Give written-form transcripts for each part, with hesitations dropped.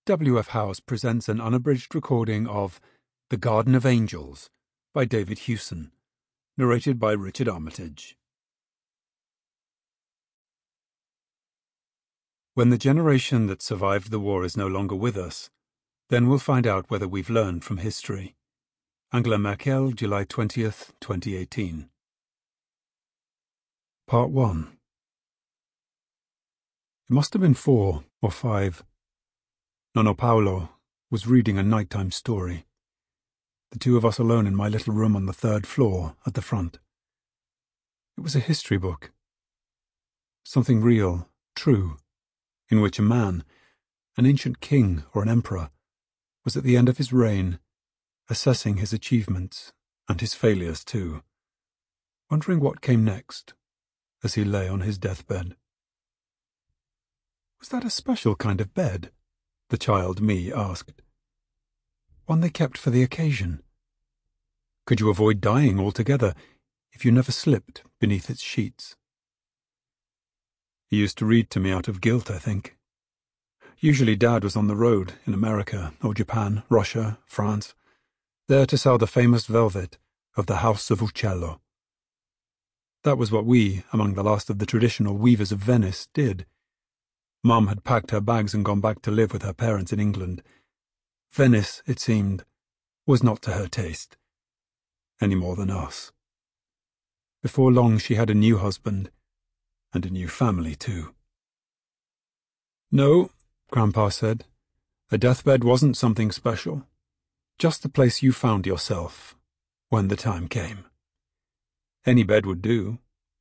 W.F. House presents an unabridged recording of The Garden of Angels by David Hewson, narrated by Richard Armitage. When the generation that survived the war is no longer with us, then we'll find out whether we've learned from history. Angela Merkel, July 20th, 2018. Part 1. It must have been 4 or 5. Nonno Paolo was reading a nighttime story. The two of us alone in my little room on the 3rd floor at the front. It was a history book. Something real, true, in which a man, an ancient king or an emperor, was at the end of his reign, assessing his achievements and his failures too, wondering what came next as he lay on his deathbed. Was that a special kind of bed? The child me asked. One they kept for the occasion. Could you avoid dying altogether if you never slipped beneath its sheets? He used to read to me out of guilt, I think. Usually Dad was on the road in America or Japan, Russia, France, there to sell the famous velvet of the House of Uccello. That was what we, among the last of the traditional weavers of Venice, did. Mum had packed her bags and gone back to live with her parents in England. Venice, it seemed, was not to her taste, any more than us. Before long she had a new husband, and a new family too. No, Grandpa said, a deathbed wasn't something special, just the place you found yourself when the time came. Any bed would do.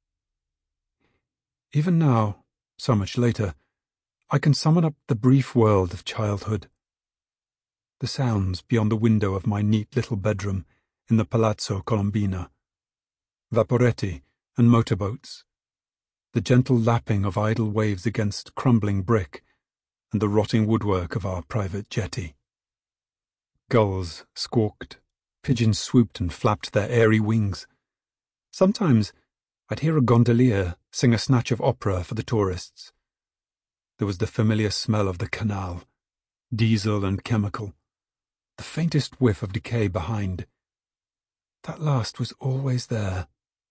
Even now, so much later, I can summon up the brief world of childhood. The sounds beyond the window of my neat little bedroom in the Palazzo Colombina. Vaporetti and motorboats. The gentle lapping of idle waves against crumbling brick and the rotting woodwork of our private jetty. Gulls squawked, pigeons swooped and flapped their airy wings. Sometimes I'd hear a gondolier sing a snatch of opera for the tourists. There was the familiar smell of the canal, diesel and chemical, the faintest whiff of decay behind. That last was always there.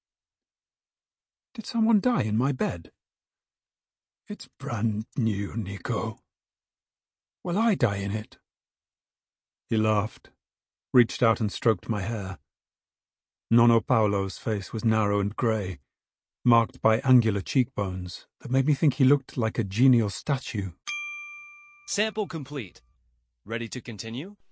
Did someone die in my bed? It's brand new, Nico. Will I die in it? He laughed, reached out and stroked my hair. Nonno Paolo's face was narrow and grey, marked by angular cheekbones that made me think he looked like a genial statue. Sample complete. Ready to continue?